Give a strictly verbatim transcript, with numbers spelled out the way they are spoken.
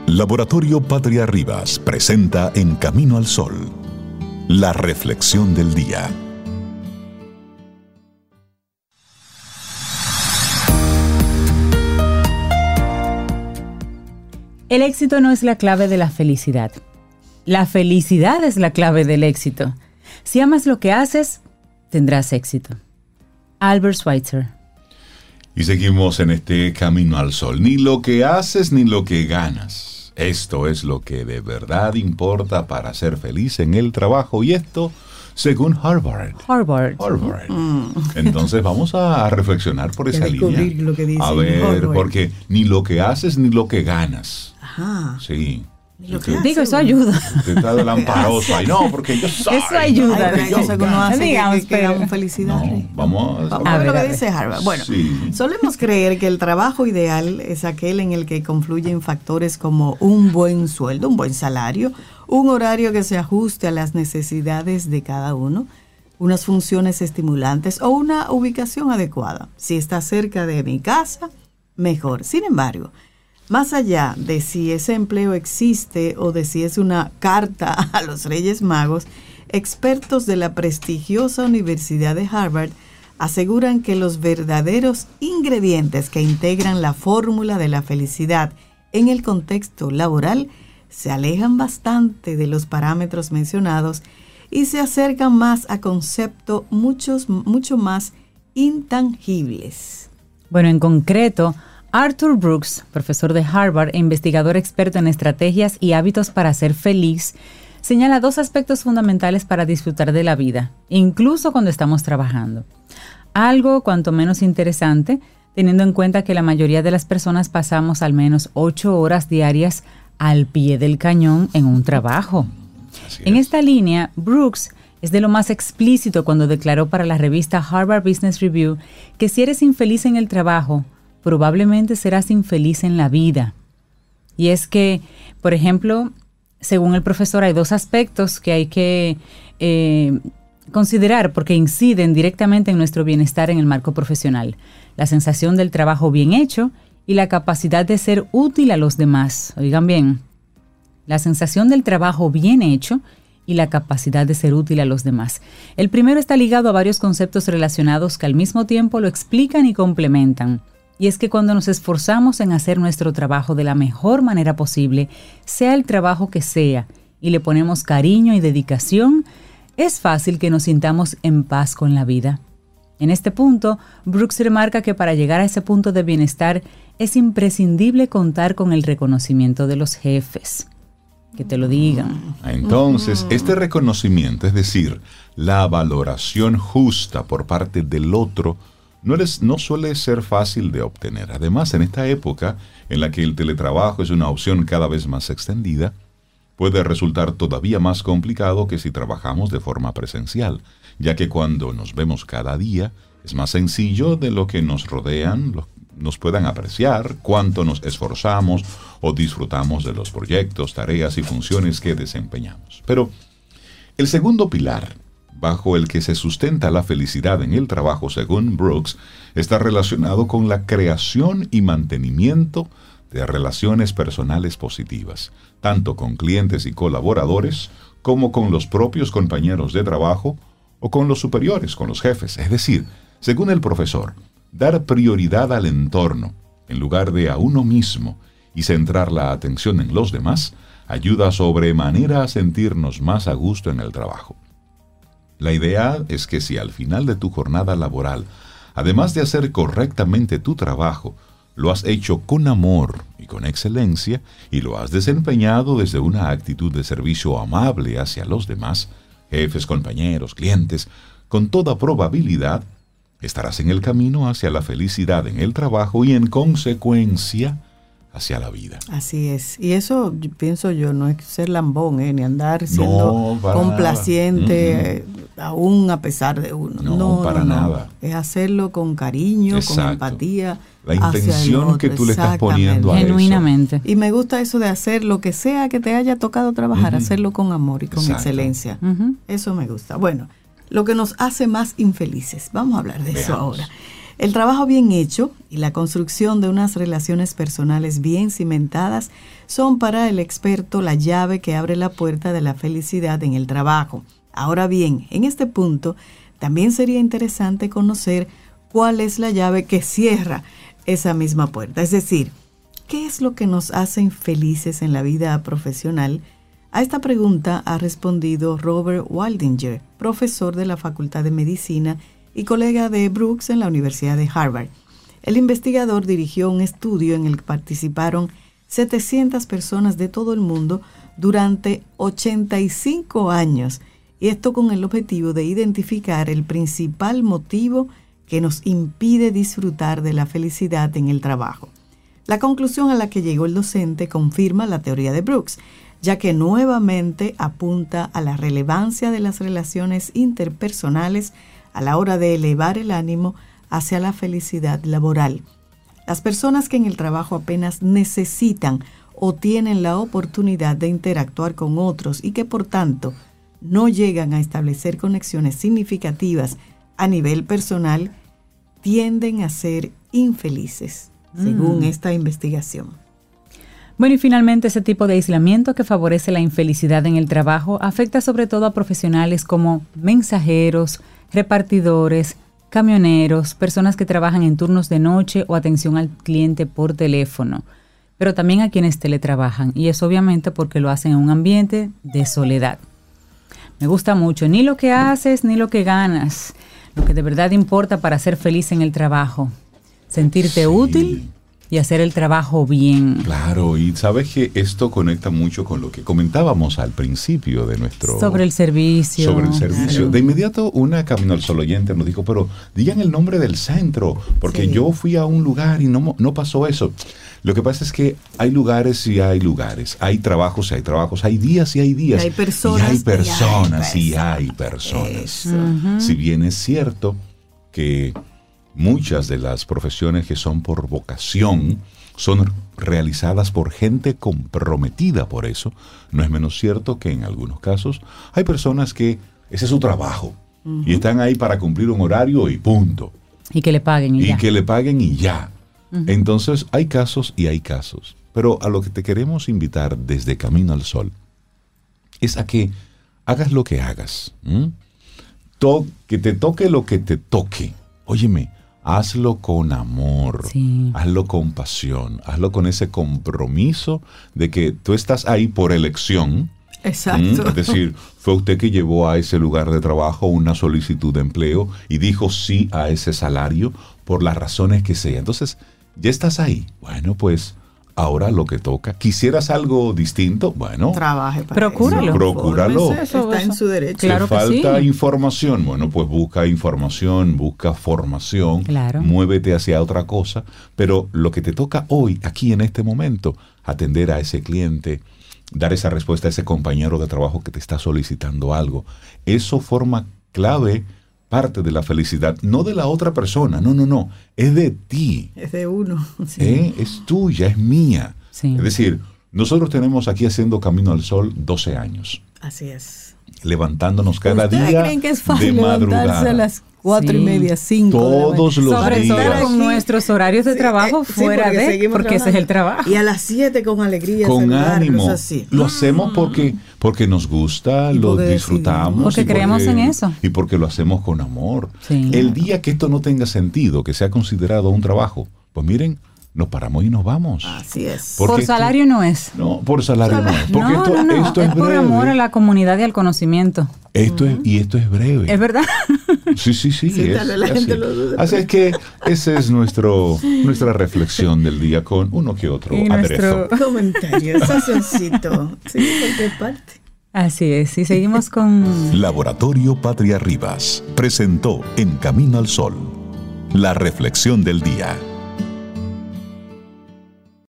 Laboratorio Patria Rivas presenta En Camino al Sol, la reflexión del día. El éxito no es la clave de la felicidad. La felicidad es la clave del éxito. Si amas lo que haces, tendrás éxito. Albert Schweitzer. Y seguimos en este Camino al Sol. Ni lo que haces ni lo que ganas. Esto es lo que de verdad importa para ser feliz en el trabajo. Y esto, según Harvard. Harvard. Harvard. Mm. Entonces vamos a reflexionar por esa línea. Lo que dice a ver, Harvard. Porque ni lo que haces ni lo que ganas. Ajá. Sí. Lo que Digo, eso ayuda. Usted está de lamparoso ahí. No, porque yo soy. Eso ayuda. Hay cosas que uno hace Digamos, que, que pero- dan felicidad. No, vamos a, Vamos a ver ver, lo que a ver. dice Harvard. Bueno, Sí. solemos creer que el trabajo ideal es aquel en el que confluyen factores como un buen sueldo, un buen salario, un horario que se ajuste a las necesidades de cada uno, unas funciones estimulantes o una ubicación adecuada. Si está cerca de mi casa, mejor. Sin embargo, más allá de si ese empleo existe o de si es una carta a los Reyes Magos, expertos de la prestigiosa Universidad de Harvard aseguran que los verdaderos ingredientes que integran la fórmula de la felicidad en el contexto laboral se alejan bastante de los parámetros mencionados y se acercan más a conceptos muchos, mucho más intangibles. Bueno, en concreto, Arthur Brooks, profesor de Harvard e investigador experto en estrategias y hábitos para ser feliz, señala dos aspectos fundamentales para disfrutar de la vida, incluso cuando estamos trabajando. Algo cuanto menos interesante, teniendo en cuenta que la mayoría de las personas pasamos al menos ocho horas diarias al pie del cañón en un trabajo. Así En es. esta línea, Brooks es de lo más explícito cuando declaró para la revista Harvard Business Review que si eres infeliz en el trabajo, probablemente serás infeliz en la vida. Y es que, por ejemplo, según el profesor, hay dos aspectos que hay que eh, considerar porque inciden directamente en nuestro bienestar en el marco profesional. La sensación del trabajo bien hecho y la capacidad de ser útil a los demás. Oigan bien, la sensación del trabajo bien hecho y la capacidad de ser útil a los demás. El primero está ligado a varios conceptos relacionados que al mismo tiempo lo explican y complementan. Y es que cuando nos esforzamos en hacer nuestro trabajo de la mejor manera posible, sea el trabajo que sea, y le ponemos cariño y dedicación, es fácil que nos sintamos en paz con la vida. En este punto, Brooks remarca que para llegar a ese punto de bienestar es imprescindible contar con el reconocimiento de los jefes. Que te lo digan. Entonces, este reconocimiento, es decir, la valoración justa por parte del otro, no, eres, no suele ser fácil de obtener. Además, en esta época en la que el teletrabajo es una opción cada vez más extendida, puede resultar todavía más complicado que si trabajamos de forma presencial, ya que cuando nos vemos cada día, es más sencillo de lo que nos rodean, lo, nos puedan apreciar, cuánto nos esforzamos o disfrutamos de los proyectos, tareas y funciones que desempeñamos. Pero el segundo pilar, bajo el que se sustenta la felicidad en el trabajo, según Brooks, está relacionado con la creación y mantenimiento de relaciones personales positivas, tanto con clientes y colaboradores, como con los propios compañeros de trabajo o con los superiores, con los jefes. Es decir, según el profesor, dar prioridad al entorno en lugar de a uno mismo y centrar la atención en los demás ayuda sobremanera a sentirnos más a gusto en el trabajo. La idea es que si al final de tu jornada laboral, además de hacer correctamente tu trabajo, lo has hecho con amor y con excelencia y lo has desempeñado desde una actitud de servicio amable hacia los demás, jefes, compañeros, clientes, con toda probabilidad, estarás en el camino hacia la felicidad en el trabajo y en consecuencia hacia la vida. Así es. Y eso yo- pienso yo, no es ser lambón, ¿eh? Ni andar siendo No, para complaciente, nada. eh, aún a pesar de uno. No, para nada. Es hacerlo con cariño, con Exacto. empatía. La hacia el intención otro, que tú le estás exactamente. poniendo a eso. Genuinamente. Y me gusta eso de hacer lo que sea que te haya tocado trabajar, Ujú. hacerlo con amor y con Exacto. excelencia. Ujú. Eso me gusta. Bueno, lo que nos hace más infelices. Vamos a hablar de eso Veamos. ahora. El trabajo bien hecho y la construcción de unas relaciones personales bien cimentadas son para el experto la llave que abre la puerta de la felicidad en el trabajo. Ahora bien, en este punto, también sería interesante conocer cuál es la llave que cierra esa misma puerta. Es decir, ¿qué es lo que nos hace infelices en la vida profesional? A esta pregunta ha respondido Robert Waldinger, profesor de la Facultad de Medicina y colega de Brooks en la Universidad de Harvard. El investigador dirigió un estudio en el que participaron setecientas personas de todo el mundo durante ochenta y cinco años, y esto con el objetivo de identificar el principal motivo que nos impide disfrutar de la felicidad en el trabajo. La conclusión a la que llegó el docente confirma la teoría de Brooks, ya que nuevamente apunta a la relevancia de las relaciones interpersonales a la hora de elevar el ánimo hacia la felicidad laboral. Las personas que en el trabajo apenas necesitan o tienen la oportunidad de interactuar con otros y que por tanto no llegan a establecer conexiones significativas a nivel personal, tienden a ser infelices, mm. según esta investigación. Bueno, y finalmente ese tipo de aislamiento que favorece la infelicidad en el trabajo afecta sobre todo a profesionales como mensajeros, repartidores, camioneros, personas que trabajan en turnos de noche o atención al cliente por teléfono, pero también a quienes teletrabajan, y es obviamente porque lo hacen en un ambiente de soledad. Me gusta mucho, ni lo que haces ni lo que ganas, lo que de verdad importa para ser feliz en el trabajo, sentirte sí. útil y hacer el trabajo bien. Claro, y sabes que esto conecta mucho con lo que comentábamos al principio de nuestro... Sobre el servicio. Sobre el servicio. Claro. De inmediato una Camino al Sol oyente nos dijo, pero digan el nombre del centro, porque sí. yo fui a un lugar y no, no pasó eso. Lo que pasa es que hay lugares y hay lugares, hay trabajos y hay trabajos, hay días y hay días. Y hay personas y hay personas y hay personas. Y hay personas. Uh-huh. Si bien es cierto que muchas de las profesiones que son por vocación son realizadas por gente comprometida por eso, no es menos cierto que en algunos casos hay personas que ese es su trabajo uh-huh. y están ahí para cumplir un horario y punto. Y que le paguen y, y ya. Y que le paguen y ya. Uh-huh. Entonces hay casos y hay casos. Pero a lo que te queremos invitar desde Camino al Sol es a que hagas lo que hagas. ¿Mm? To- que te toque lo que te toque. Óyeme, hazlo con amor, sí. hazlo con pasión, hazlo con ese compromiso de que tú estás ahí por elección. Exacto. ¿Mm? Es decir, fue usted que llevó a ese lugar de trabajo una solicitud de empleo y dijo sí a ese salario por las razones que sea. Entonces, ya estás ahí. Bueno, pues ahora lo que toca. ¿Quisieras algo distinto? Bueno, trabaje para procúralo. Eso. Procúralo. Eso, está en su derecho. Claro ¿Te falta sí. información? Bueno, pues busca información, busca formación, claro. muévete hacia otra cosa, pero lo que te toca hoy, aquí en este momento, atender a ese cliente, dar esa respuesta a ese compañero de trabajo que te está solicitando algo, eso forma clave parte de la felicidad, no de la otra persona, no, no, no, es de ti. Es de uno. Sí. ¿Eh? Es tuya, es mía. Sí. Es decir, nosotros tenemos aquí haciendo Camino al Sol doce años. Así es. Levantándonos cada ¿Ustedes día creen que es fácil de madrugada. levantarse a las cuatro sí. y media, cinco? Todos los Sobre días. Sobre todo con nuestros horarios de trabajo sí, fuera sí, porque de, porque ese es el trabajo. Y a las siete con alegría. Con ánimo. Así. Lo hacemos porque, porque nos gusta, lo disfrutamos. Porque creemos porque, en eso. Y porque lo hacemos con amor. Sí. El día que esto no tenga sentido, que sea considerado un trabajo, pues miren, nos paramos y nos vamos. Así es. Porque por salario esto, no es. No, por salario no es. Porque no, esto, no, no. esto es, es por breve. amor a la comunidad y al conocimiento. Esto uh-huh. es, y esto es breve. Es verdad. Sí, sí, sí. sí es, tal vez la así. gente lo duda. Así es que esa es nuestro, nuestra reflexión del día con uno que otro y aderezo. Nuestro comentario, sazoncito. Sí, porque parte. Así es, y seguimos con... Laboratorio Patria Rivas presentó En Camino al Sol, la reflexión del día.